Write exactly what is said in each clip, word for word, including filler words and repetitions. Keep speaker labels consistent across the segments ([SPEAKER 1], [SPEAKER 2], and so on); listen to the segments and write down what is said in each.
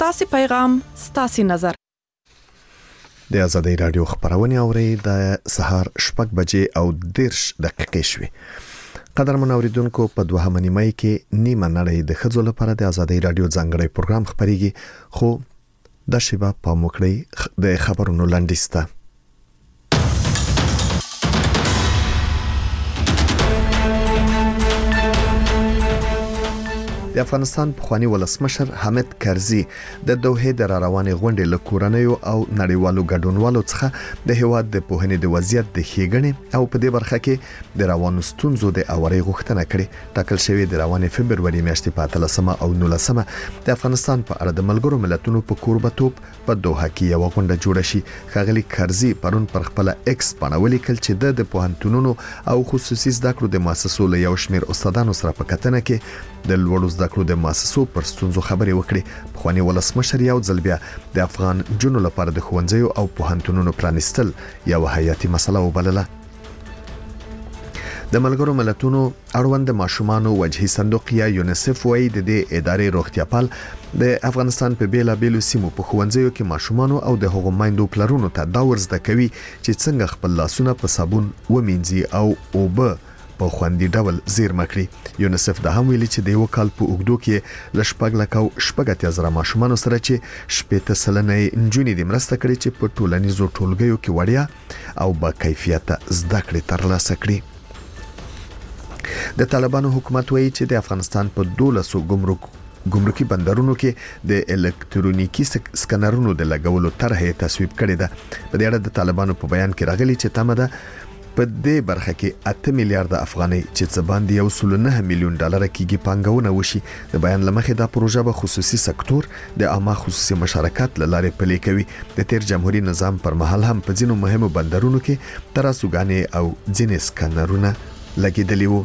[SPEAKER 1] ستاسو پیغام ستاسو نظر.
[SPEAKER 2] د آزادۍ رادیو خبرونه اوري د سهار شپږ بجې او دیرش دقیقې شوي. قدرمن اوریدونکو په دوهمه نیمه کې نیمه نړۍ د ښځو لپاره د آزادۍ رادیو ځانګړی پروګرام خبريږي، خو د شیبه په موکړی د خبرونو لاندېسته. د افغانستان پخوانی ولسمشر حامد کرزي د دوحه د روانې غونډې له کورنیو او نړیوالو ګډونوالو څخه د هیواد د پوهنې د وضعیت د ښېګڼې او په دې برخه کې د روانو ستونزو د اوري غوښتنه کړې. ټاکل شوی د روانې فبرवरी میاشتې په اتلسمه او نولسمه د افغانستان په اړه د ملګرو ملتونو په کوربتوب په دوحه کې یو غونډه جوړه شي. ښاغلي کرزي پرون پر خپل ایکس باندې ولیکل چې د پوهنتونونو او خصوصي زده کړو د مؤسسو له یو شمېر استادانو سره په کتنه کې د لوړو زده کړو د مؤسسو پر ستونزو خبرې وکړي. پخوانی ولسمشر یو ځل بیا د افغان جنو لپاره د ښوونځیو او پوهنتونونو پرانیستل یو حیاتي مسله وبلله. د ملګرو ملتونو اړوند ماشومانو وجهي صندوق یا یونیسف وایي د دې ادارې روغتیاپال د افغانستان په بیلا بیلو سیمو په ښوونځیو کې ماشومانو او د هغو مایندو پلرونو ته دا ورزده کوي چې څنګه خپل لاسونه په صابون ومینځي او اوبه په خوندي ډول زیرمه کړي. یونیسف د هم ویلي چې د یو کال په اوږدو کې ل شپږ لک او شپږ اتیا زره ماشومان سره چې شپږ سلنه نجونې د مرسته کړي چې په ټولنیزو ټولګیو کې وړیا او با کیفیت زده کړې ترلاسه کړي. د طالبانو حکومت وایي چې د افغانستان په دولسو ګمرک ګمرکي بندرونو کې د الکترونیکي سکانرونو د لګولو طرحه تصویب کړې ده. په دې اړه د طالبانو په بیان کې راغلي چې تمه ده په دې برخه کې اته میلیارډ افغانۍ چې څه باندې یو سل نه میلیون ډالر کېږي پانګونه وشي. د بیان لمخې دا پروژه به خصوصي سکتور د عامه خصوصي مشارکت لاره پلي کوي. د تیر جمهوریت نظام پر مهال هم په ځینو مهمو بندرونو کې تراسوګانې او ځینې سکانرونه لګیدلي وو.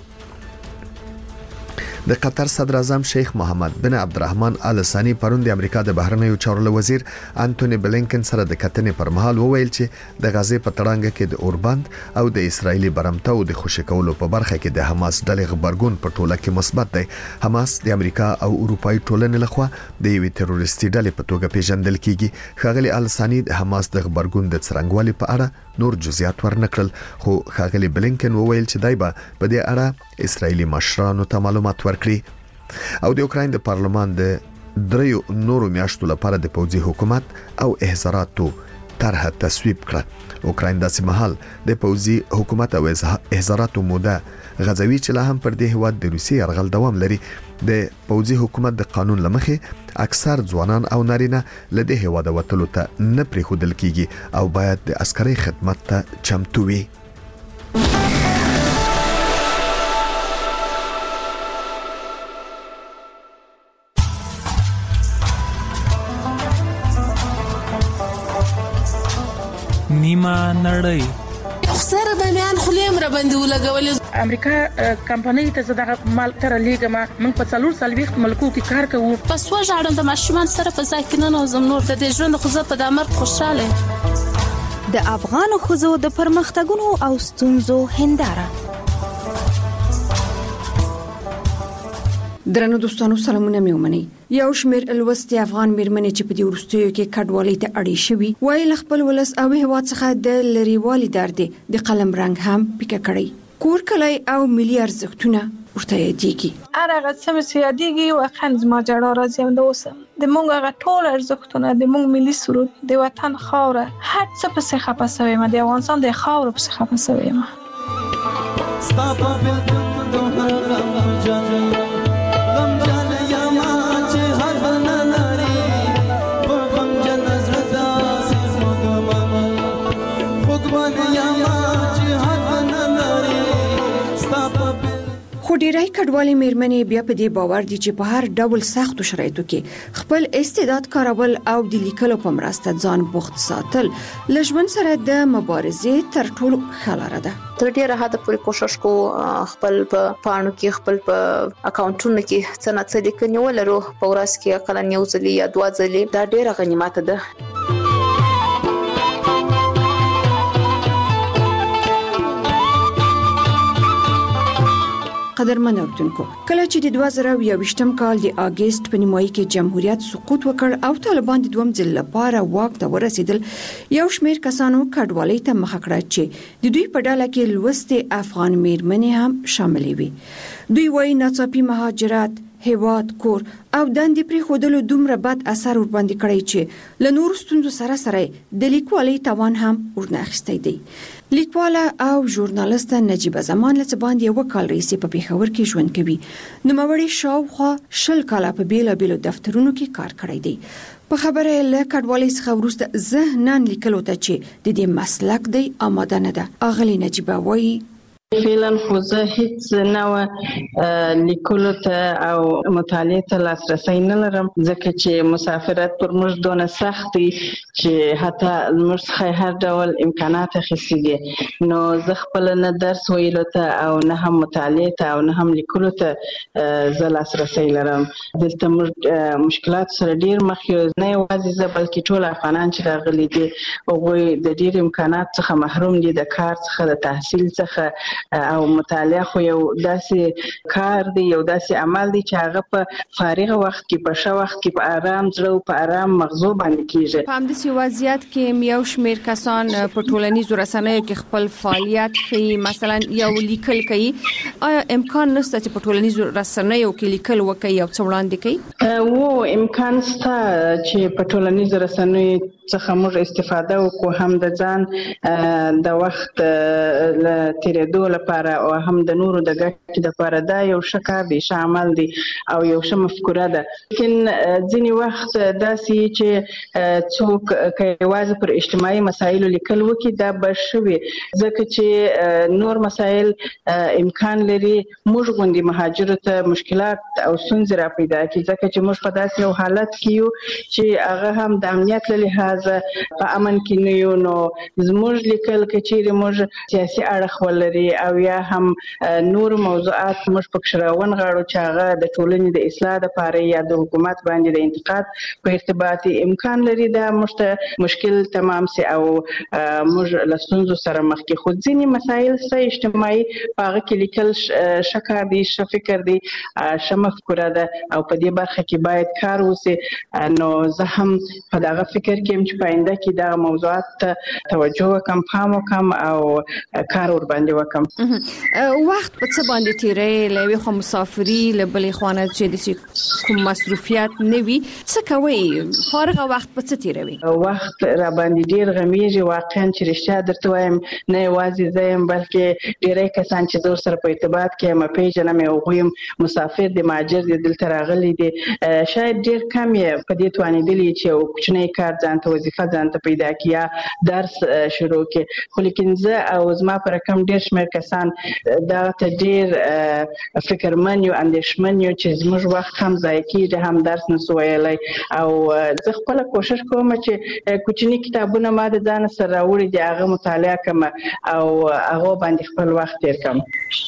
[SPEAKER 2] د قطر صدر اعظم شیخ محمد بن عبدالرحمن آل ثانی پرون د امریکا د بهرنیو چارو وزیر انټونی بلینکن سره د کتنې پر مهال وویل چې د غزې په تړانګه کې د اوربند او د اسرایلی برمتو د خوشی کولو په برخه کې د حماس ډلې غبرګون په ټوله کې مثبت دی. حماس د امریکا او اروپאי ټولنې لخوا د یوې تروریستي ډلې په توګه پیژندل کیږي. ښاغلي آل ثانی د حماس د غبرګون د څرنګوالي په اړه نور جزئیات ورنکړل، خو ښاغلي بلینکن وویل چې دای به په دې اړه اسرایلی مشرانو ته معلومات ورکړي. او د اوکراین د پارلمان د دریو نورو میاشتو لپاره د پوځي حکومت او احزاراتو طرحه تصویب کړه. اوکراین داسې مهال د پوځي حکومت او احزاراتو موده غزوي چې لا هم پر دې هواد د روسي یرغل دوام لري. د پوځي حکومت د قانون لمخې اکثر ځوانان او نارینه له دې هواد وتلو ته نه پریښودل کیږي او باید د عسکري خدمت ته چمتو وي.
[SPEAKER 3] نیمه نړۍ
[SPEAKER 4] سره د میان خلیم را باندې ولګولې.
[SPEAKER 5] امریکا کمپنۍ ته زداغه مال تر لیګما موږ په څلور سلويخت ملکو کې کار کوو.
[SPEAKER 4] پس وژاړم د ماشومان سره په ځای کې نه نوزم نور د دې ژوند خو زه په دامر خوشاله.
[SPEAKER 6] د افغان خوځو د پرمختګونو او ستونزو هنداره.
[SPEAKER 7] درنو دوستانو سلامونه مې ومنئ. یو شمېر الوستي افغان میرمنې چې په دې وروستیو کې کډوالۍ ته اړې شوي وایي له خپل ولس او هېواد څخه د لرېوالي درد د قلم رنګ هم پیکه کړی. کور کلی او ملي ارزښتونه ورته یادېږي.
[SPEAKER 8] هر هغه څه مې یادېږي واقعا زما ژړا راځي. همدا اوس د موږ هغه ټول ارزښتونه د موږ ملي سرود د وطن خاوره هر څه پسې خفه شوی یم. د افغانستان د خاوره پسې خفه شوی یم.
[SPEAKER 7] خو ډیری کډوالي میرمنې بیا په دې باور دي چې په هر ډول سختو شرایطو کې خپل استعداد کارول او د لیکلو په مرسته ځان بوخت ساتل لژمن سره د مبارزې تر ټولو ښه لاره ده.
[SPEAKER 9] تر ډیره حده پورې کوشش کو خپل په پاڼو کې خپل په اکاونټونو کې څه نه څه لیکنې ولرو. په ورځ کې اقل یو ځل یا دوه ځلې دا ډیره غنیمت ده.
[SPEAKER 7] قدرمن اوردونکو کله چې د دوه زره یوویشتم کال د اگست په نیمایي کې جمهوریت سقوط وکړ او طالبان د دوم ځل لپاره واک ته ورسېدل، یو شمېر کسانو کډوالۍ ته مخه کړه چې د دوی په ډله کې لوستې افغان میرمنې هم شاملې وي. دوی وايي ناڅاپي مهاجرت، هیواد، کور او دندې پرې خودلو دومره بد اثر ور باندې کړی چې له نور ستونزو سره سره د لیکوالۍ توان هم ورناخستی دی. لیکواله او ژورنالیست نجیبه زمان له باندې یو کال رئیسې په پیښور کې ژوند کوي. نوموړی شاوخوا شل کاله په بیلا بیلو دفترونو کې کار کړی دی. په خبره له کډوالۍ څخه وروسته زه نن لیکلو ته چې د دې مسلک دی آماده نه ده. اغلی نجیبه وایي
[SPEAKER 10] فعلا خو زه هیڅ نوع لیکلو ته او مطالعه ته لاسرسی نه لرم، ځکه چې مسافرت پر موږ دونه سخت دی چې حتی موږ څخه هر ډول امکانات اخیستي دي. نو زه خپل نه درس ویلو ته او نه هم مطالعه ته او نه هم لیکلو ته زه لاسرسی لرم. دلته موږ مشکلات سره ډیر مخ یو، نه یوازې زه بلکې ټول افغانان چې راغلي دي هغوی د ډیر امکانات څخه محروم دي، د کار څخه، د تحصیل څخه او مطالعه خو یو داسې کار دی، یو داسې عمل دی چې هغه په فارغ وخت کې، په ښه وخت کې، په آرام زړه او په آرام مغزو باندې کیږي.
[SPEAKER 7] په همداسې وضعیت کې یو شمېر کسان په ټولنیزو رسنیو کې خپل فعالیت کوي، مثلا یو لیکل کوي. آیا امکان نشته چې په ټولنیزو رسنیو کې لیکل وکړي او څه وړاندې کوي؟
[SPEAKER 10] وو امکان شته چې په ټولنیزو رسنیو څخه موږ استفاده وکړو، هم د ځان د وخت له تیرېدو لپاره او هم د نورو د ګټې لپاره. دا یو ښه کار دی، ښه عمل دی او یو ښه مفکوره ده. لیکن ځینې وخت داسې چې څوک که یوازې پر اجتماعي مسایلو لیکل وکړي دا به ښه وي، ځکه چې نور مسایل امکان لري موږ غوندې مهاجرو ته مشکلات او ستونزې را پیدا کړي، ځکه چې موږ په داسې یو حالت کې یو چې هغه هم د امنیت له لحاظه په امن کې نه یو. نو زموږ لیکل که چیرې موږ سیاسي اړخ ولري او یا هم نور موضوعات موږ پکې راونغاړو چې هغه د ټولنې د اصلاح لپاره یا د حکومت باندې د انتقاد په ارتباط امکان لري، دا موږ ته مشکل تمام سي او موږ له ستونزو سره مخ کې. خو ځینې مسایل سه اجتماعي په هغه کې لیکل ښه کار دی، ښه فکر دی، ښه مفکوره ده او په دې برخه کې باید کار وسي. نو زه هم په دغه فکر کې یم چې په آینده کې دغه موضوعات ته توجه وکم، پام وکم او کار ور باندې وکم.
[SPEAKER 7] وخت په څه باندې تیرې لوي؟ خو مسافری له بلې خوانه چې د کوم مصروفیات نه وي، څه کوي؟ فارغه وخت په څه تیروي؟
[SPEAKER 10] وخت را باندې ډیر غمیږي واقعا، چې رښتیا درته وایم نه یوازې زه یم بلکې ډیری کسان چې زه سره په ارتباط کې م پیژنم، هغوی مسافر دي، مهاجر دي، دلته راغلي دي. شاید ډیر کم یې په دې توانېدلي چې یو کوچنی کار ځان ته، وظیفه ځان ته پیدا کړي یا درس شروع کړي. خو لیکن زه او زما په رقم ډیر شمېر کسان دا ته ډیر فکرمن یو، اندېښمن یو چې زموږ وخت هم ضایع کېږي، هم درس نسو ویلی. او زه خپله کوشش کوم چې کوچني کتابونه ما د ځان سره راوړي دي هغه مطالعه کړم او هغه باندې خپل وخت تیر کړم.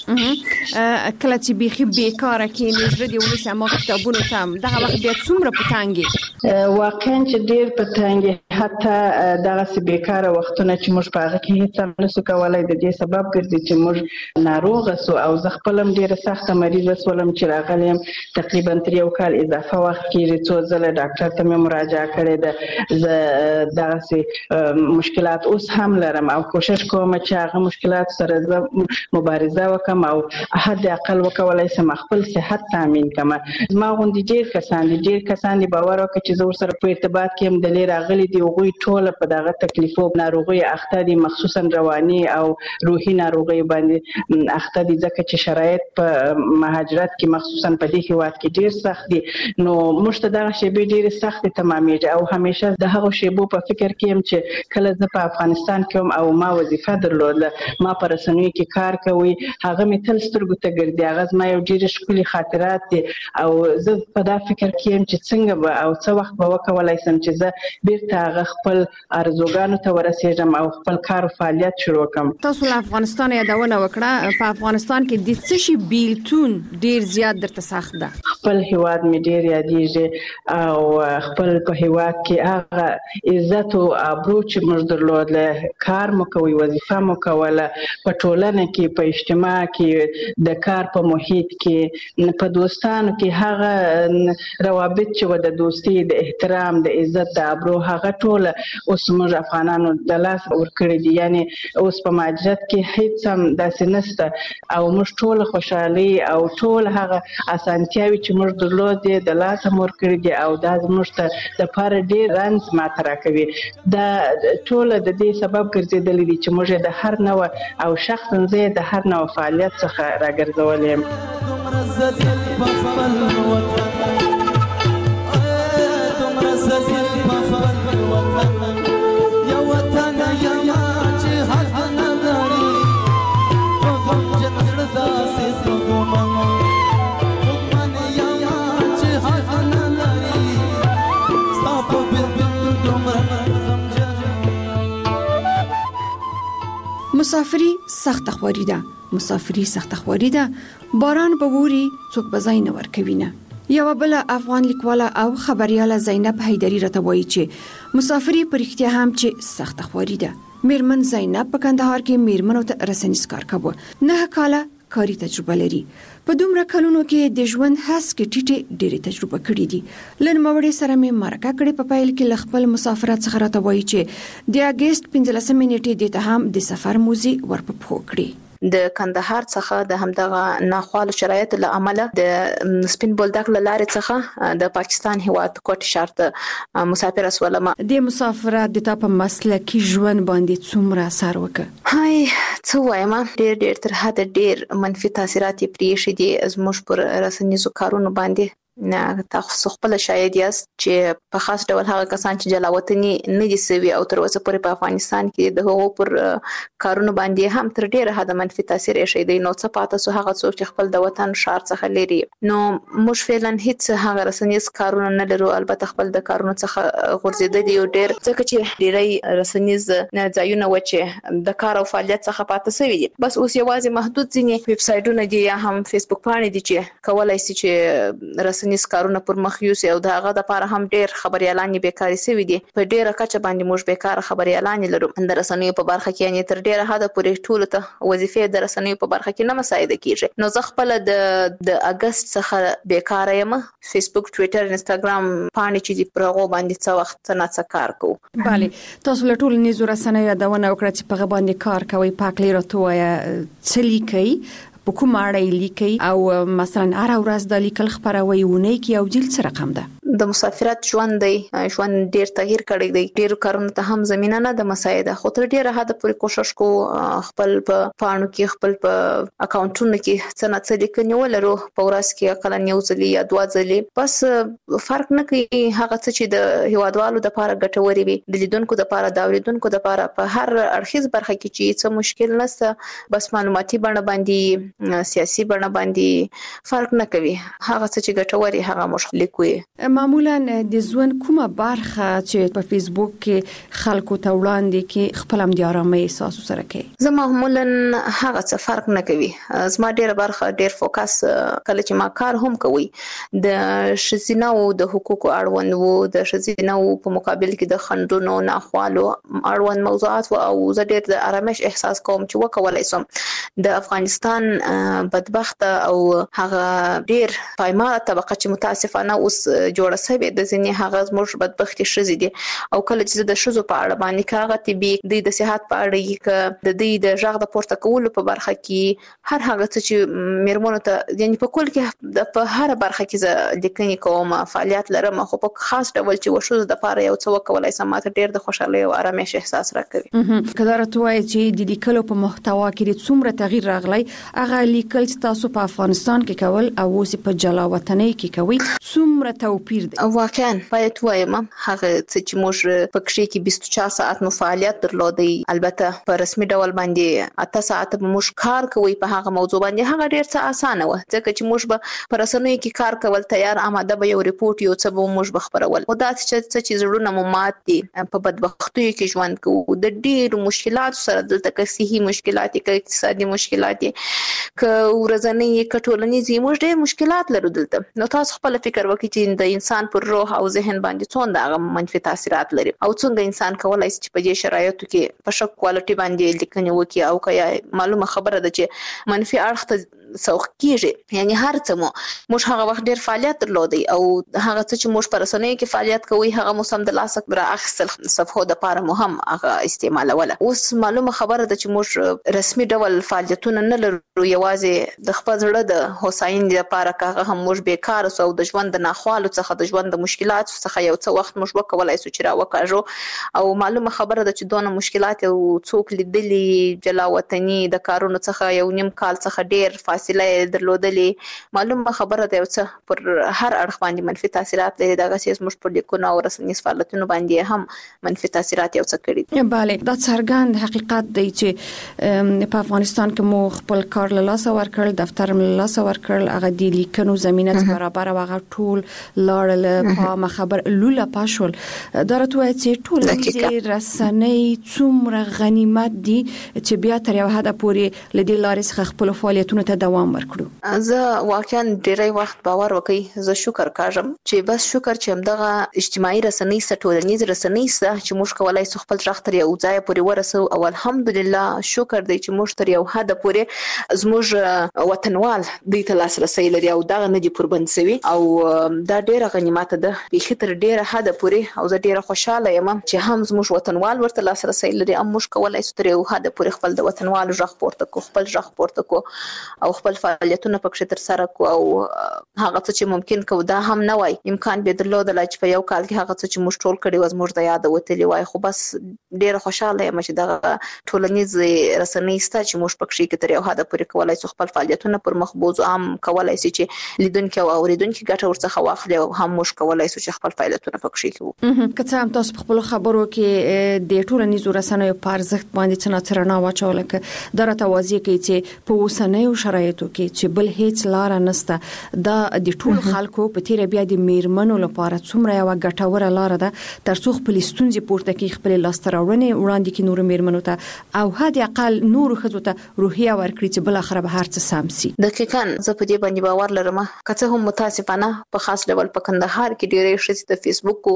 [SPEAKER 7] کله چې بیخي بیکاره کېنې زړه دې ونیسي هماغه کتابونو ته هم دغه وخت بیا څومره په تنګ یې؟
[SPEAKER 10] واقعا چې ډیر په تنګ یې، حتی دغسې بیکاره وختونه چې موږ په هغه کې هېڅ هم نسو کولی د دې سبب ګرځي چې موږ ناروغه سو. او زه خپله هم ډېره سخته مریضه سولم چې راغلی یم تقریبا تر یو کال اضافه وخت کېږي، څو ځله ډاکټر ته مې مراجعه کړې ده. زه دغسې مشکلات اوس هم لرم او کوشش کوم چې هغه مشکلات سره زه مبارزه وکړم او حد اقل وکولی شم خپل صحت تامین کړم. زما غوندې ډېر کسان دي، ډېر کسان دي باور وکړه چې زه ورسره په ارتباط کې یم، د لرې راغلي دي، هغوی ټوله په دغه تکلیفو ناروغیو اخته دي، مخصوصا رواني او روحي ناروغیو باندې اخته دي، ځکه چې شرایط په مهاجرت کې مخصوصا په دې هېواد کې ډېر سخت دي. نو موږ ته دغه شیبې ډېرې سختې تمامېږي او همیشه د هغو شیبو په فکر کې یم چې کله زه په افغانستان کې وم او ما وظیفه درلوده، ما په رسنیو کې کار کوي، هغه مې تل سترګو ته ګرځي، هغه زما یو ډېرې ښکلي خاطرات دي او زه په دا فکر کې یم چې څنګه به او څه وخت به وکولی شم چې زه بیرته هغه هغه خپل ارزوګانو ته ورسېږم او خپل کار او فعالیت شروع کړم.
[SPEAKER 7] تاسو له افغانستان یادونه وکړه، په افغانستان کې د څه شي بیلتون ډیر زیات درته سخت ده؟
[SPEAKER 10] خپل هیواد می ډیر یادېږي او خپل په هیواد کې هغه عزت او ابرو چې موږ درلود، له کار مو کوي، وظیفه مو کوله، په ټولنه کې، په اجتماع کې، د کار په محیط کې، په دوستانو کې هغه روابط چې و د دوستي، د احترام، د عزت، د ابرو، هغه ټول اوس موږ افغانانو د لاس ورکړي دي. یعنی اوس په ماجرت کې هیڅ هم داسې نشته او موږ ټول خوشحالي او ټول هغه اسانتیاوي چې موږ درلودې د لاس ورکړي دي او دا زموږ ته د پاره ډیر رنځ ماته راکوي. دا ټول د دې سبب ګرځېدلی دي چې موږ د هر نوع او شخصا زه د هر نوع فعالیت څخه راګرځولې یم.
[SPEAKER 7] مسافری سخت خواري ده، مسافری سخت خواري ده، باران به ووري څوک به ځای نه ورکوي نه. یو بل افغان لیکواله او خبرياله زینب حیدری راته وایي چې مسافری په رښتیا هم چې سخت خواري ده. میرمن زینب په کندهار کې میرمنو ته رسنیز کار کوي، نه کاله کاری تجربه لري. په دومره کلونو کې د ژوند هڅه کې ټیټه ډېرې تجربه کړې دي. لن موړې سره مې مرکه کړې په پایل کې خپل مسافرت څخه راته وایي چې د اگست پنځلسمې نیټې د ته هم د سفر موزي ورپخو کړې.
[SPEAKER 9] د کندهار څخه د همدغه ناخوالو شرایط له امله د سپین بولدک لارې څخه د پاکستان هیواد کوټ شارت مسافر اسولم. د
[SPEAKER 7] مسافرت د تا په مسلکي ژوند باندې څومره اثر وکړ؟
[SPEAKER 9] هاي څه وایم، ډېر ډېر تر حد ډېر منفي تاثیرات یې پرېښي دي زموږ پر رسنیزو کارونو باندې. نه تاسو خپل شاید یاست چې په خاص ډول هغه کسان چې جلاوطني نه دي سوي او تر اوسه پورې په افغانستان کې د هغو پر کارونو باندې هم تر ډیره حد منفي تاثیر یې شي دی. نو څه پاتې سو هغه څوک چې خپل د وطن شار څخه لري، نو موږ فعلا هیڅ هغه رسنیز کارونه نه لرو. البته خپل د کارونو څخه غورځېدل یو ډیر ځکه چې ډیری رسنیز ځایونه و چې د کار او فعالیت څخه پاتې سوي دي. بس اوس یوازې محدود ځینې ویب سایټونه دي یا هم فیسبوک پاڼې دي چې کولای شي چې رسنیز نس کارونه پر مخ یوسي او دغه د لپاره هم ډیر خبريالان بیکاری سوي دي. په ډیره کچه باندې موږ بیکاره خبريالان لرو. د رسنیو په برخه کې یعنی تر ډیره حد پورې ټول ته وظیفې د رسنیو په برخه کې نه مساعده کیږي. نو زه خپل د د اگست څخه بیکاره یم. فیسبوک، ټوئیټر، انستګرام پاڼې چې دی پرغو باندې څه وخت نه څه کار کوو.
[SPEAKER 7] bale تاسو له ټول نيزو رسنیو یادونه وکړه چې په باندې کار کوي. پاکلی راټوي څه لیکي، په کوم اړه لیکي او مثلا هر ورځ د لیکل خبروي ونه کی او جیل څه رقم ده؟
[SPEAKER 9] د مسافرت ژوند دی، ژوند ډیر تغییر کړی دی. ډیر کارونه ته هم زمينه نه د مساعده، خو تر ډیره حد پورې کوشش کو خپل په پاڼو کې، خپل په اکاونټونو کې څه نه څه لیکنې ولرو. په ورځ کې اقل یو ځلې یا دوه ځلې، بس فرق نه کوي. هغه څه چې د هیوادوالو د لپاره ګټوري وي، د لیدونکو د لپاره، د اوریدونکو د لپاره په هر اړخیز برخه کې چې څه مشکل نشته، بس معلوماتي بڼه باندې، سیاسي بڼه باندې فرق نه کوي. هغه څه چې ګټوري هغه موږ لیکو.
[SPEAKER 7] معمولا د ژوند کومه برخه چې په فیسبوک کې خلکو ته وړاندې کې خپل هم د آرامۍ احساس سره کوي؟
[SPEAKER 9] زه معمولا هغه څه فرق نه کوي. زما ډیره برخه ډیر فوکس کله چې ما کار هم کوي د شزینو د حقوقو اړوند وو، د شزینو په مقابل کې د خندونو، ناخوالو اړوند موضوعات او زه ډیر د آرامش احساس کوم چې وکولای سم د افغانستان بدبخت او هغه ډیر پایمال طبقه چې متاسفانه اوس جوړه سوي د ځینې هغه زموږ بدبختي شزي دي. او کله چې د شزو په اړه باندې کاغه طبي د صحت په اړه کې د دې د ژغ د پورته کولو په برخه کې هر هغه څه چې میرمنو ته یعنی په کول کې د په هر برخه کې ز لیکنې کوم فعالیت لرم، خو په خاص ډول چې وشو د لپاره یو څه وکولای سم ماته ډیر د خوشحالۍ او آرامش احساس راکوي.
[SPEAKER 7] کله راټوي چې د لیکلو په محتوا کې څومره تغییر راغلی، هغه لیکل چې تاسو په افغانستان کې کول او اوس په جلاوطنۍ کې کوي، څومره توپیر دی؟
[SPEAKER 9] واقعا باید وایم هغه څه چې موږ په کښې کې بیست و چهار ساعت مو فعالیت درلودی، البته په رسمي ډول باندې اته ساعت به موږ کار کوي په هغه موضوع باندې. هغه ډیر څه اسانه و ځکه چې موږ به په رسنیو کې کار کول، تیار آماده به یو ریپورت یو څه به موږ به خبرول. او دا چې چې زړونه مو مات دي، په بدبختیو کې ژوند کوو، د ډیرو مشکلاتو سره دلته که صحي مشکلات که اقتصادي مشکلات که ورځنی که ټولنیزې، موږ ډیر مشکلات لرو دلته. نو تاسو خپل فکر وکړئ چې د انسان پر روح او ذهن باندې څومره هغه منفي تاثیرات لري، او څنګه انسان کولای شي چې په دې شرایطو کې په ښه کوالټي باندې لیکنې وکړي، او که معلومه خبره ده چې منفي اړخ ته سوق کیږي. یعنی هر څه مو موږ هغه وخت ډیر فعالیت درلودی، او هغه څه چې موږ په رسنیو کې فعالیت کوي هغه مو سم د لاسه را اخیستل، صفحو د پاره مو هم هغه استعمالوله. اوس معلومه خبره ده چې موږ رسمي ډول فعالیتونه نه لرو، یوازې د خپل زړه د هوساینې لپاره که هم موږ بیکاره سو، د ژوند د ناخوالو څخه، د ژوند د مشکلاتو څخه یو څه وخت موږ وکولای سو چې را وکاږو. او معلومه خبره ده چې دونه مشکلات یو څوک لیدلی جلا وطني د کارونو څخه یو نیم کال څخه ډیر فاصله درلودلی، معلومه خبره ده یو څه پر هر اړخ باندې منفي تاثیرات لري. دغه سیس موږ په لیکونو او رسنیز فعالیتونو باندې هم منفي تاثیرات یو څه کړي.
[SPEAKER 7] بله، دا څرګند حقیقت دی چې په افغانستان کې مو خپل کار له لاسه ورکړل، دفتر له لاسه ورکړل، هغه د لیکنو زمینه برابر او هغه ټول لاړل په مخبر لوله پاشول. دا راته وایي چې ټول رسنۍ څومره غنیمت دي چې بیا تر یو حد پورې لدې لارې څخه خپل فعالیتونو ته دوام ورکړو.
[SPEAKER 9] زه واقعا ډیری وخت باور وکړئ، زه شکر کوم چې بس شکر چې همدغه اجتماعي رسنۍ سره، ټولنیز رسنۍ سره چې موږ کولای سو خپل ځخ تر یو ځای پورې ورسو، او الحمدلله شکر دی چې موږ تر یو حد پورې زموږ وطنوال دوی ته لاسرسی لري او دغه نه دي پربند سوي، او دا ډیره غنیمت ده بیخي تر ډیره حد پورې. او زه ډیره خوشاله یم چې هم زموږ وطنوال ورته لاسرسی لري، هم موږ کولای سو تر یو حد پورې خپل د وطنوالو ځخ پورته کو، خپل ځخ پورته کو، او خپل فعالیتونه پکې تر سره کو. او هغه څه چې ممکن کو دا هم نه وای، امکان به درلودل چې په یو کال کې هغه څه چې موږ ټول کړي و زموږ د یاد وتلی وای. خو بس ډیره خوشاله یم چې دغه ټولنیز رسنۍ ستا چې موږ پکې کې تر یو حد پورې کولای سو خپل فعالیتونه پر مخ بوزو، هم کولای سي چې لیدونکو او اوریدونکو ګټه ورڅخه واخلي، او هم موږ کولای سو چې خپل فعالیتونه پکې کوو.
[SPEAKER 7] که څه هم تاسو په خپل خبرو کې د ټولنیزو رسنیو په ارزښت باندې څه نظر واچول، که دا راته واضح کوي چې په اوسنیو شرایطو کې چې بل هیڅ لار نشته، دا د ټول خلکو په تیر بیا د میرمنو لپاره څومره یو ګټوره لار ده ترڅو خپل ستونزې پورته کړي، خپل لاستراوړنې وړاندې کړي نور میرمنو ته، او حد اقل نور ښځو ته روحیه ورکړي چې بل اخر به هر څه سم سي.
[SPEAKER 9] دقیقاً زه په دې باندې باور لرم، که څه هم متاسفانه په خاص ډول په کندهار کې ډېرې ښځې د فیسبوک او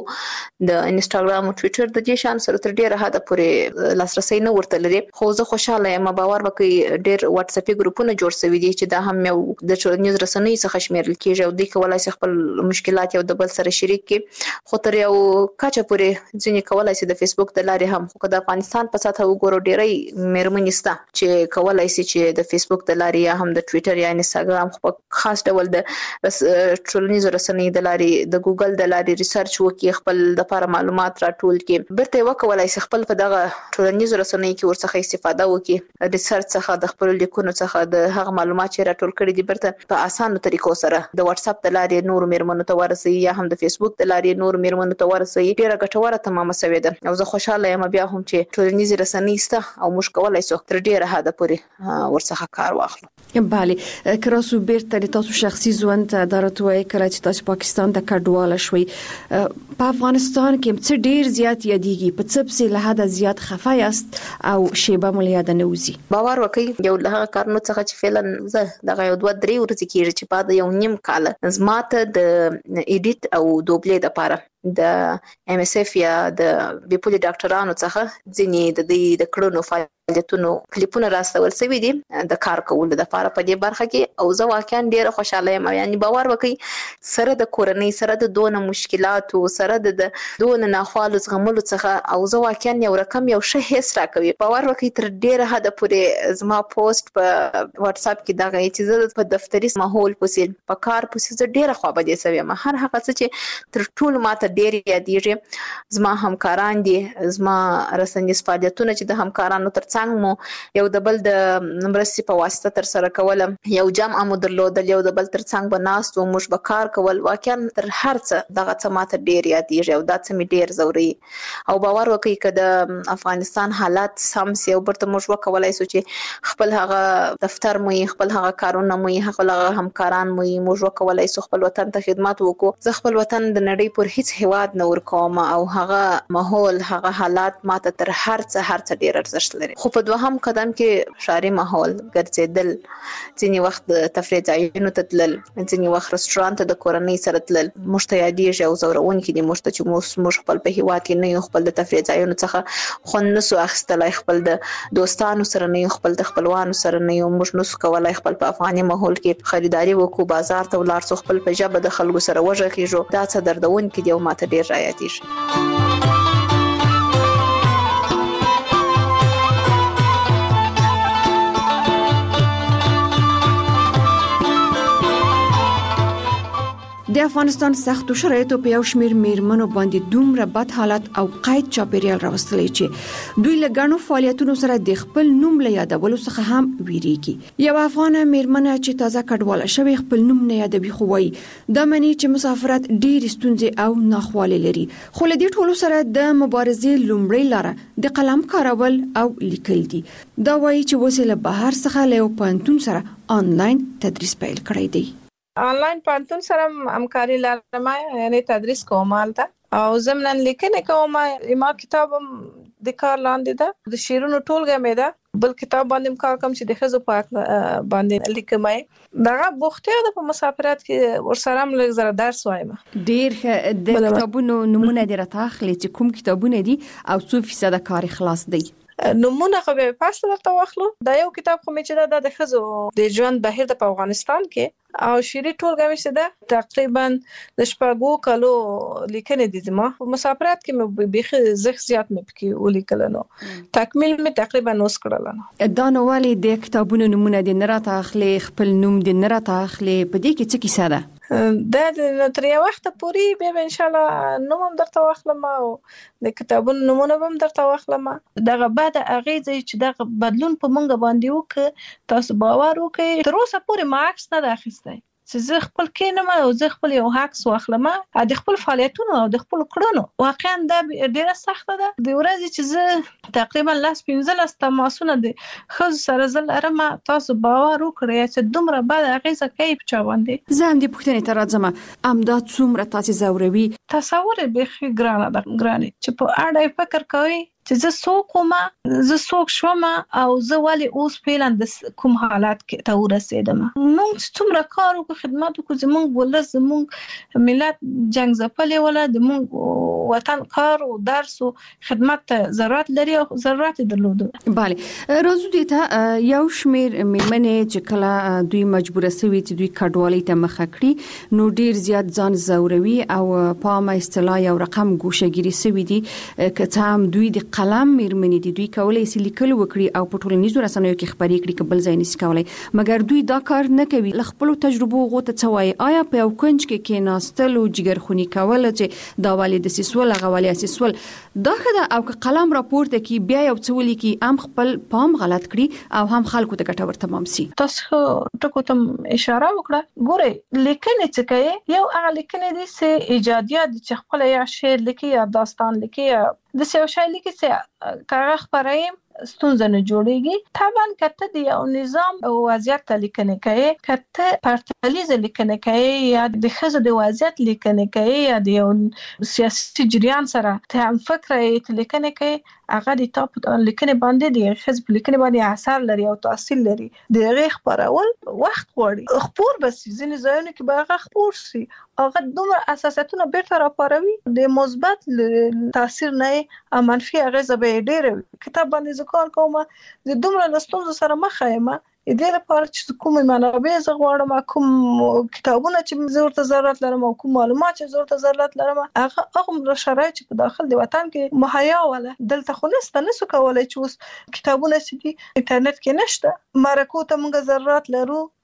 [SPEAKER 9] د انستګرام او ټویټر د دې شان سره تر ډیره حد پورې لاسرسي نه ورته لري. خو زه خوشاله یم، باور وکړئ ډېر واتس اپ ګروپونه جوړ شوي دي چې دا هم یو د ټولنیز رسنۍ څخه شمیرل کیږي، او دوی کولای شي خپل مشکلات یو د بل سره شریک کړي. خو تر یو کچه پورې ځینې کولای شي د فیسبوک د لارې هم، خو د افغانستان په سطح وګورو ډېرې میرمنې شته چې کولای شي چې د فیسبوک د لارې یا هم د ټویټر یا انستګرام په خاص ډول د ټولنیز رسنۍ د لارې د ګوګل د لارې ریسرچ وکړي، خپل د لپاره معلومات راټول کړي، برته وکولای شي خپل په دغه ټولنیز رسنۍ کې ورڅخه استفاده وکړي، ریسرچ څخه د خپل لیکونو څخه د هغه معلومات چې راټول کړي دي برته په اسانه طریقو سره د واتس اپ د لارې نور میرمنو ته ورسي، یا هم د فیسبوک د لارې نور میرمنو ته ورسي. ډیره ګټوره تمامه شوې ده، او زه خوشاله یم بیا هم چې ټولنیز رسنۍ سته او موږ کولای شو تر ډیره حد پورې ورڅخه کار واخلو.
[SPEAKER 7] بله، کراسو بیرته د تاسو شخصي ژوند ته درته وایي کله چې تاسو پاکستان ته کډواله شوي، په افغانستان کې څه ډیر زیات یادېږي، په څه پسې له حده زیات خفه یاست او شیبه مو له یاده نه وځي؟
[SPEAKER 9] باور وکړئ یو له هغه کارونو څخه چې فعلا زه دغه یو دوه درې ورځې کېږي چې بعد یو نیم کال زما ته د ایډیټ او دوبلې لپاره د ام اس اف یا د بیپولي ډاکټرانو څخه ځینې د دې د کړنو فعالیتونو کلیپونه راستول شوي دي د کار کولو لپاره په دې برخه کې، او زه واقعا ډیره خوشاله یم. یعنی باور وکړئ سره د کورنۍ سره د دونه مشکلاتو سره د دونه ناخوالو زغملو څخه، او زه واقعا یو رقم یو ښه حس راکوي. باور وکړئ تر ډیره حده پورې زما پوسټ په واتس اپ کې دغه چې زه په دفتري ماحول پسې په کار پسې زه ډیره خوابدې شوې یم. هر هغه څه چې تر ټولو ماته ماته ډیر یادېږي. زما همکاران دي، زما رسنیز فعالیتونه چې د همکارانو ترڅنګ مو یو د بل د مرستې په واسطه تر سره کولم، یو جمع مو درلودل، یو د بل ترڅنګ به ناست وو، موږ به کار کول. واقعا تر هر څه دغه څه ماته ډیر یادېږي او دا څه مې ډیر زوري. او باور وکړئ که د افغانستان حالات سم سي او برته موږ وکولای سو چې خپل هغه دفتر مو خپل هغه کارونه مو خپل هغه همکاران مو موږ وکولای سو خپل وطن ته خدمت وکړو. زه خپل وطن د نړۍ پر هیڅ هیواد نه ورکوم او هغه ماحول هغه حالات ماته تر هر څه هر څه ډیر ارزښت لري. خو په دوهم قدم کې ښاري ماحول ګرځیدل، ځینې وخت د تفریح ځایونو ته تلل، ځینې وخت رستورانت ته د کورنۍ سره تلل، موږ ته یادېږي او زورونکي دي موږ ته چې موږ خپل په هیواد کې نه یو، خپل د تفریح ځایونو څخه خوند نسو اخیستلی، خپل د دوستانو سره نه یو، خپل د خپلوانو سره نه یو، موږ نسو کولای خپل په افغاني ماحول کې خریداري وکړو، بازار ته ولاړ سو، خپل په ژبه د خلکو سره وغږیږو. دا څه دردونکي دي او ماته ډیر رایادېږي.
[SPEAKER 7] د افغانستان سختو شرایطو په یو شمیر میرمنو باندې دومره بد حالت او قید چاپیریال راوستلی چې دوی له ګڼو فعالیتونو سره د خپل نوم له یادولو څخه هم ویریږي. یو افغانه میرمنه چې تازه کډواله شوې خپل نوم نه یادوي، خو وایي دا معنی چې مسافرت ډېرې ستونزې او ناخوالې لري. خو له دې ټولو سره د مبارزې لومړۍ لاره د قلم کارول او لیکل دي. دا وایي چې اوس له بهر څخه له یو پوهنتون سره آنلاین تدریس پیل کړی دی.
[SPEAKER 8] آنلاین پوهنتون سره همکاري لرم، یعنی تدریس کوم هلته او ضمناً لیکنه کوم. ما کتاب د کار لاندې ده، د شعرونو ټولګه مې ده، بل کتاب باندې کار کوم چې د ښځو په باندې لیکم. دغه بوختیا د په مسافرت کې ورسره هم لږ زره درس وایم.
[SPEAKER 7] ډیر د کتابونو نمونه دې راته اخلي چې کوم کتابونه دي او څو فیصد کار خلاص دی؟
[SPEAKER 8] نمونه خو به پاس درته واخلو. دا یو کتاب خو مې چې دا د ښځو د ژوند بهیر د په افغانستان کې او شيري ټولګه مې چې ده تقریبا د شپږو کالو لیکنې دي. زما په مسافرت کې مې بيخي زخ زیات مې پکې ولیکل، نو تکمیل مې تقریبا نوس کړل.
[SPEAKER 7] دا نو والی د کتابونو نمونه د نراته اخلي، خپل نوم د نراته اخلي، په دې کې څه کیسه ده؟
[SPEAKER 8] دا د تر یو وخت پورې به ان شاء الله نوم هم درته واخلم او د کتابونو نمونه هم درته واخلم. دغه بعد اغیزه چې دغه بدلون په مونږ باندې وک، تاسو باور وکړئ تر اوسه پورې ما عکس نه اخیستی چې زه خپل کینم او زه خپل یو عکس واخلم د خپل فعالیتونو او د خپل کړنو. واقعا دا ډیره سخته ده. د ورځې چې زه تقریبا لاس پنځلس تماسونه د خځو سره زه لرم، تاسو باور وکړئ چې دومره بد اغیزه کوي په چا باندې.
[SPEAKER 7] زه هم دې پوښتنې ته راځم، امدا څومره تاسو زوروي؟
[SPEAKER 8] تصور به خې ګرانه ده، ګرانه چې په اړه فکر کوي چې زه څوک وم، زه څوک شوم او زه ولې اوس فعلا د کوم حالات کې ته ورسېدم. موږ څومره کار وکړو، خدمت وکړو، زموږ ولس، زموږ ملت جنگ ځپلې ولا د موږ وطن کار او درس او خدمت ته ضرورت لري او ضرورت درلود.
[SPEAKER 7] bale راځو دې ته یو شمیر میرمنې چې کله دوی مجبور شوي چې دوی کډوالۍ ته مخه کړي، نو ډیر زیات ځان زوروي او په ما اصطلاح یو رقم ګوشهګیری شوي دي. که هم دوی د قلم میرمنې دي، دوی کولای شي لیکل وکړي او په ټولنیزو رسنیو کې خبرې کړي، کبل ځای نشي کولای، مګر دوی دا کار نه کوي. ل خپل تجربو غوته څوای آیا په یو کنج کې کې ناستل او جګرخونی کول چې دا والد سیسول غوالي اسیسول دا خدای او که قلم راپورته کې بیا یو څولي کې ام خپل پام غلط کړي او هم خلکو ته ګټور تمام سي.
[SPEAKER 8] تاسو ټکو ته اشاره وکړه. ګوره لیکنې چې کوي یو هغه لیکنې دي چې ایجادیات چې خپل یا شعر لیکي یا داستان لیکي یا د سیو شای لیکي چې کاغه خبرې ستونزه نه جوړيږي. طبعا کته د یو نظام او وضعیت لیکنه کوي، کته پرتلیز لیکنه کوي یا د خزه د وضعیت لیکنه کوي یا د یو سیاسي جریان سره ته هم فکر لیکنه کوي، هغه د تاپ لیکنه باندې د خزه لیکنه باندې اثر لري او تاثیر لري. د هغه خبرول وخت غواړي، خبر بس ځینې ځایونه کې به هغه خبر سي، هغه دومره اساساتونه بیرته راپاروي د مثبت تاثیر نه منفي اغیزه به ډیره. کتاب باندې کار کوم د دومره لستونزو سره مخ یم، دې لپاره چې کوم منابع زه غواړم، کوم کتابونه چې زه ورته ضرورت لرم او کوم معلومات چې زه ورته ضرورت لرم، هغه هغه شرایط چې په داخل د وطن کې مهیا ولا دلته خو نسته، نسو کولای چې اوس کتابونه چې دي انټرنیټ کې نشته، مرکو ته موږ ضرورت لرو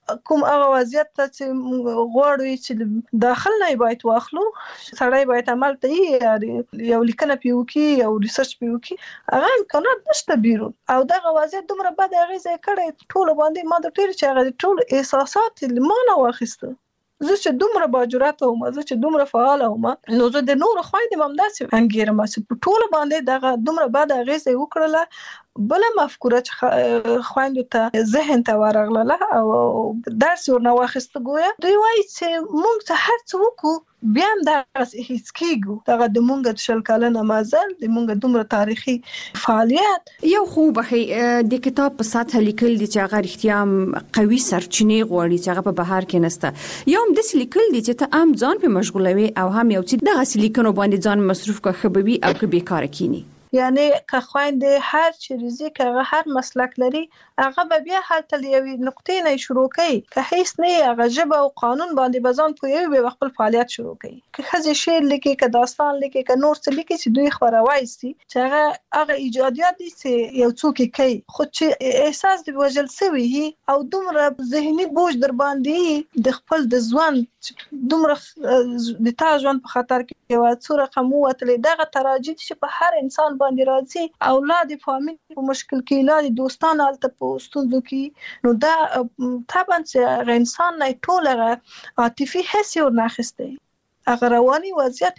[SPEAKER 8] کوم هغه وضعیت ته چې غواړو چې داخل نه باید واخلو سړی باید عمل ته یو لیکنه پیوکي یو ریسرچ پیوکي هغه امکانات نشته بیرون او دغه وضعیت دومره بد اغیزه کړي ټول باندې ما د ټیر چې هغه ټول احساسات لمانه واخیسته زه چې دومره باجرات او زه چې دومره فعال او ما نو زه د نور خويندې ممداسي انګیرم چې ټول باندې دغه دومره بد اغیزه وکړله بل مفکوره چې خويندو ته ذهن ته ورغله او درس ورنه واخیسته ګویا دوی وایي چې موږ ته هر څه وکړو بیا هم دغه هیڅ کېږو دغه د مونږ د شل کلنه مازل د مونږ دومره تاریخي فعالیت
[SPEAKER 7] یو خو به د کتاب په ساته لیکل دي چې هغه اړتیا قوي سرچینې غواړي چې هغه په بهر کې نسته یو هم د لیکل دي چې ته ام ځان په مشغولوي او هم یو چې دغه لیکنو باندې ځان مصروف کا خبوي او که بیکاره کینی
[SPEAKER 8] یعنی که خويندې هر چیزی که هر مسلک لري هغه به بیا حالت لیوي نقطې نه شروع کوي که هیڅ نه هغه جبه او قانون باندې بزان پوي به خپل فعالیت شروع کوي که خزي شعر لیکي که داستان لیکي که نور څه لیکي چې دوی خبروي سي چې هغه هغه ایجادیات دي چې یو څوک کوي خو چې احساس دی وجل سوي او دومره ذهني بوج در باندې د خپل د ځوان دومره د تا ځوان په خطر کې یو څو رقم وتلې دغه تراجید چې په هر انسان باندې راځي اولاد فامیل په مشکل کې اولاد دوستان الته په ستونزو کې نو دا طبعا چې انسان نه ټول عاطفي حس ور ناخسته هغه رواني وضعیت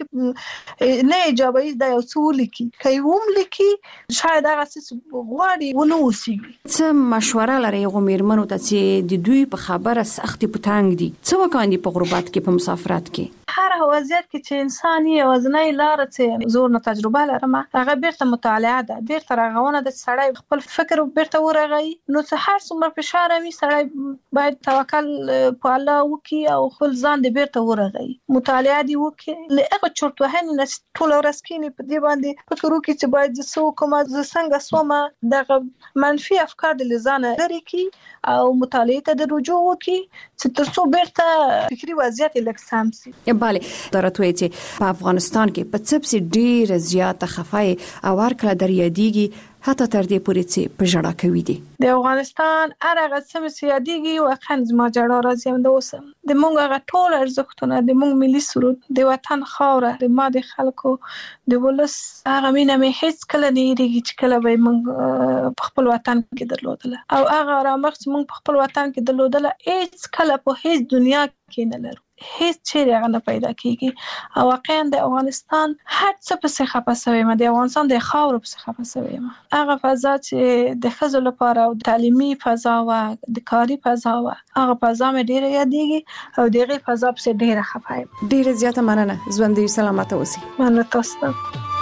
[SPEAKER 8] نه ایجابي د یو څو لیکي کوم لیکي شاید هغه څه غواړي ونه وسی
[SPEAKER 7] څه مشوره لري غومیرمنو ته چې د دوی په خبره سختي پټانګ دي څه وکاندي په غربت کې په مسافرت کې
[SPEAKER 8] هر وضعیت کې چې انسان یې وزنۍ لار چې زور نه تجربه لرم هغه بیرته مطالعه ده بیرته راغونه د سړی خپل فکر بیرته ورغی نو څه هر څومره فشار می سړی باید توکل په الله وکي او خپل ځان دې بیرته ورغی مطالعه دی وکي لغه چورت وهنه نه ټول ورځ کې په دې باندې فکر وکي چې باید زه کوم ز څنګه سومه دغه منفي افکار د لزانه لري کی او مطالعه ته د رجوع وکي چې ترڅو بیرته فکری وضعیت لکسام سي
[SPEAKER 7] بله درته چې په افغانستان کې په څپسي ډیر زیاته خفای او ورکړه دریادیږي حتی تر دې پورې چې په جړه کوي دي
[SPEAKER 8] د افغانستان هغه څه سیادیږي واقعا زما جړه راځي هم د اوسم د مونږ هغه ټول ارزښتونه د مونږ ملي سرود د وطن خاوره د ما د خلکو د ولس هغه مینه مې هیڅ کله نه یریږي چې کله به مونږ په خپل وطن کې درلودله او هغه رامخ چې مونږ په خپل وطن کې درلودله هیڅ کله په هیڅ دنیا کې نه لرو هیڅ چیرې هغه نه پیدا کیږي او واقعا د افغانستان هر څه په څه خپسوي ما د افغانستان د خاور په څه خپسوي ما هغه فضا چې د خزو لپاره او تعلیمي فضا او د کاری فضا او هغه فضا مې ډیره یادېږي او دغه فضا په څه ډیره خپایم
[SPEAKER 7] ډیره زیاته مننه ژوندۍ سلامت اوسئ
[SPEAKER 8] مننه تاسو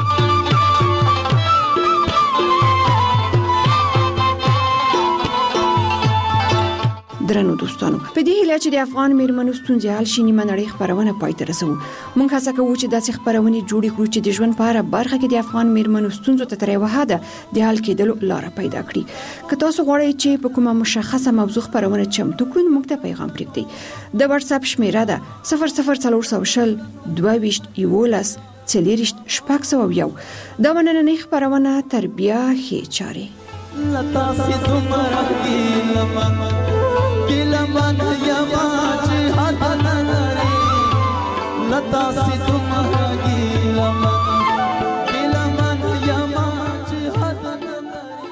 [SPEAKER 7] درنو دوستانو په دې هیله چې د افغان میرمنو ستونزې حل شي نیمه نړۍ خبرونه پای ته رسوو موږ هڅه کوو چې داسې خبرونه جوړې کړو چې د ژوند په اړه برخه کې د افغان میرمنو ستونزو ته تر یوه حده د حل کېدلو لاره پیدا کړي که تاسو غواړئ چې په کومه مشخصه موضوع خبرونه چمتو کړئ موږ ته پیغام پرېږدئ د واتس اپ شمیره ده صفر صفر څلور سوه شل دوه ویشت یولس څلېرویشت شپږ سوه یو دا نننۍ خبرونه تر بیا ښې چارې
[SPEAKER 11] لتا سي دومره ګیله ګیله من یما چې حد نه لري لتا سي دومره ګیله من ګیله من یما چې حد نه لري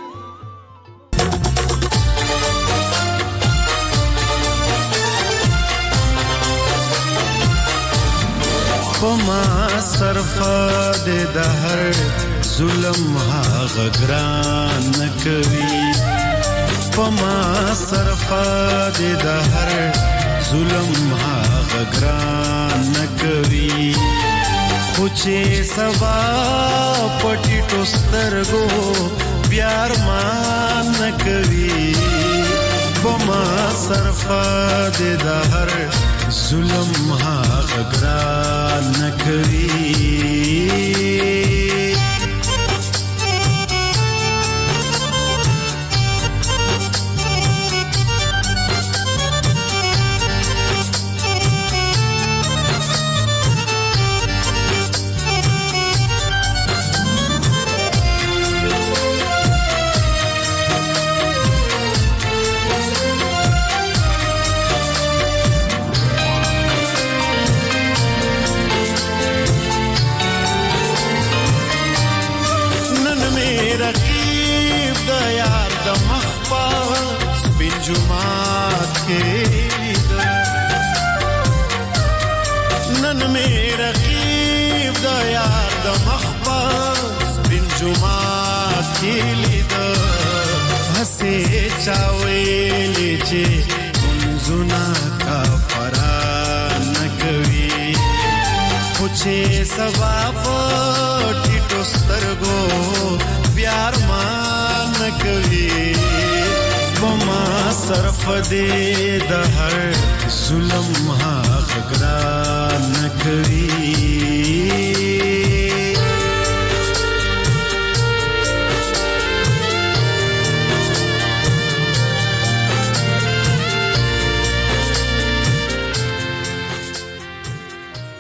[SPEAKER 12] پما صرفه د هر ظلم هغه ګران کوي پما صرفه د هر ظلم هغه ګران کوي خو چې سبا پټیټو سترګو بیار مان کوي پما صرفه د هر ظلم هغه ګران کوي رقیب د یار د مخپا سپین جمعات کې نن می رقیب د یار د مخپا سپین جمعات کې لید هسه چاوي چې منزنا کا فران کوي پوچھے سبا پټو سترګو پیار مان کوي بما صرف دې د هر ظلم ها غران کوي